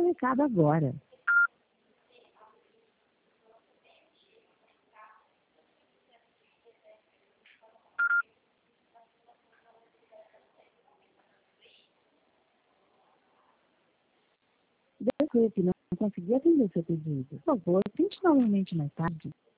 recado agora. Desculpe, não consegui atender seu pedido. Por favor, tente novamente mais tarde.